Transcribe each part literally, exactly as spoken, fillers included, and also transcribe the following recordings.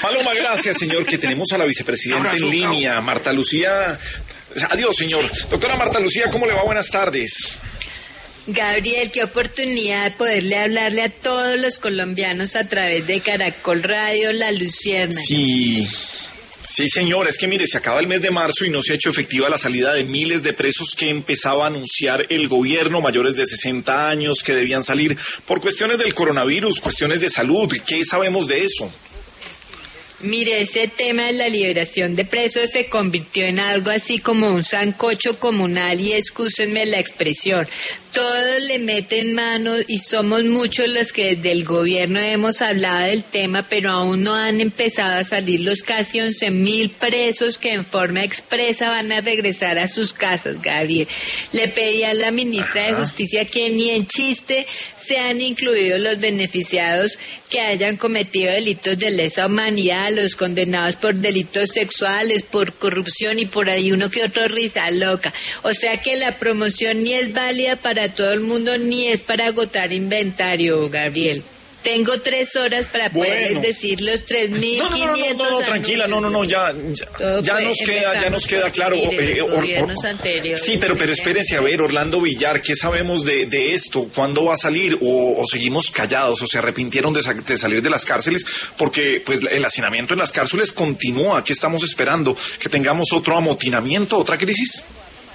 Paloma, gracias, señor, que tenemos a la vicepresidenta en línea, Marta Lucía. Adiós, señor. Doctora Marta Lucía, ¿cómo le va? Buenas tardes. Gabriel, qué oportunidad poderle hablarle a todos los colombianos a través de Caracol Radio, La Luciérnaga. Sí, sí, señora, es que mire, se acaba el mes de marzo y no se ha hecho efectiva la salida de miles de presos que empezaba a anunciar el gobierno, mayores de sesenta años, que debían salir por cuestiones del coronavirus, cuestiones de salud. ¿Qué sabemos de eso? Mire, ese tema de la liberación de presos se convirtió en algo así como un sancocho comunal y excúsenme la expresión. Todos le meten mano y somos muchos los que desde el gobierno hemos hablado del tema, pero aún no han empezado a salir los casi once mil presos que en forma expresa van a regresar a sus casas, Gabriel. Le pedí a la ministra de Justicia que ni en chiste sean incluidos los beneficiados que hayan cometido delitos de lesa humanidad, los condenados por delitos sexuales, por corrupción y por ahí uno que otro risa loca. O sea que la promoción ni es válida para todo el mundo ni es para agotar inventario, Gabriel. Tengo tres horas para bueno. poderles decir los tres mil quinientos. No, no, no, no, no, tranquila, no, no, no, ya, ya, ya nos queda, ya nos queda claro. Eh, or, gobiernos or, anteriores. Sí, pero, pero espérense, a ver, Orlando Villar, ¿qué sabemos de, de esto? ¿Cuándo va a salir? ¿O, o seguimos callados? ¿O se arrepintieron de, de salir de las cárceles? Porque, pues, el hacinamiento en las cárceles continúa. ¿Qué estamos esperando? ¿Que tengamos otro amotinamiento, otra crisis?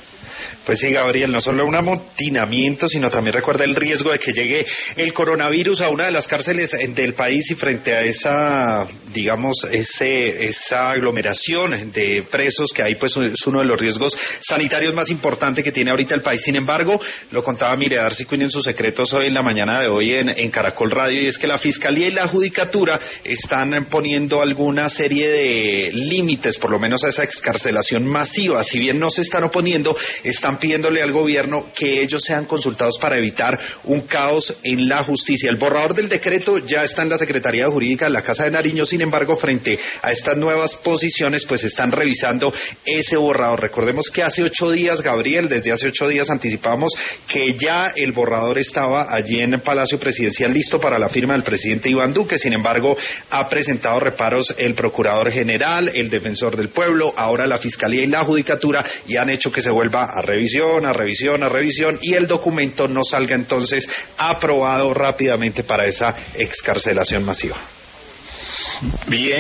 Pues sí, Gabriel, no solo un amotinamiento, sino también recuerda el riesgo de que llegue el coronavirus a una de las cárceles del país y frente a esa, digamos, ese esa aglomeración de presos que hay, pues es uno de los riesgos sanitarios más importantes que tiene ahorita el país. Sin embargo, lo contaba Mire Darcy Quinn en sus secretos hoy en la mañana de hoy en, en Caracol Radio, y es que la Fiscalía y la Judicatura están poniendo alguna serie de límites, por lo menos a esa excarcelación masiva. Si bien no se están oponiendo, están pidiéndole al gobierno que ellos sean consultados para evitar un caos en la justicia. El borrador del decreto ya está en la Secretaría Jurídica de la Casa de Nariño. Sin embargo, frente a estas nuevas posiciones, pues están revisando ese borrador. Recordemos que hace ocho días, Gabriel, desde hace ocho días anticipamos que ya el borrador estaba allí en el Palacio Presidencial listo para la firma del presidente Iván Duque. Sin embargo, ha presentado reparos el Procurador General, el Defensor del Pueblo, ahora la Fiscalía y la Judicatura, y han hecho que se vuelva a revisar a revisión, a revisión, y el documento no salga entonces aprobado rápidamente para esa excarcelación masiva. Bien.